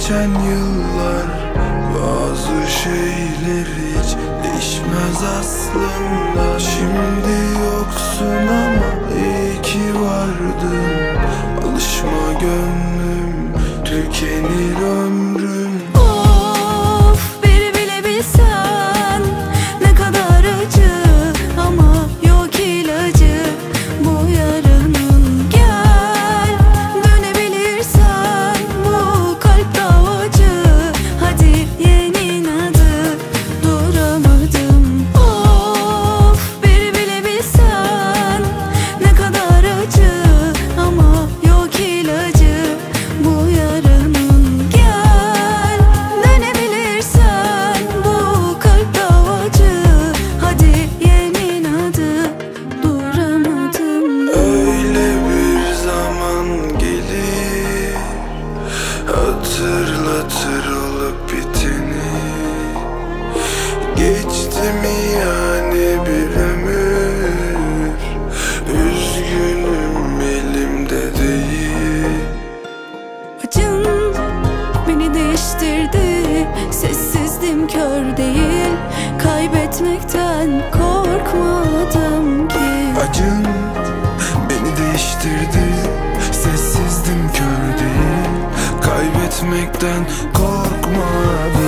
geçen yıllar, bazı şeyler hiç değişmez aslında. Şimdi yoksun ama iyi ki vardın. Alışma gönlüm, tükenir ömrüm. Of, bir bile bilsen ne kadar acı, ama yok ilacı bu yaranın. Gel, dönebilirsen bu kalp davacı. Hadi yenin adı, duramadım. Of, bir bile bilsen ne kadar acı, ama yok ilacı bu yaranın. Gel, dönebilirsen bu kalp davacı. Hadi yenin adı, duramadım. Öyle bir zaman gelir, hatırlatır olup biteni. Geçti mi yani bir ömür? Üzgünüm, elimde değil. Acın beni değiştirdi, sessizdim, kör değil. Kaybetmekten korkmadım ki. Acın beni değiştirdi, sessizdim, kör değil. Kaybetmekten korkmadım.